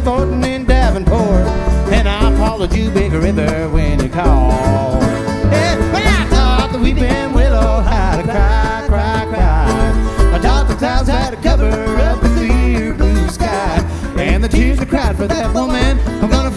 Thornton and Davenport, and I followed you, Big River, when you called. Yeah, but I thought the weeping willow had a cry, cry, cry. I thought the clouds had to cover up the clear blue sky, and the tears were cried for the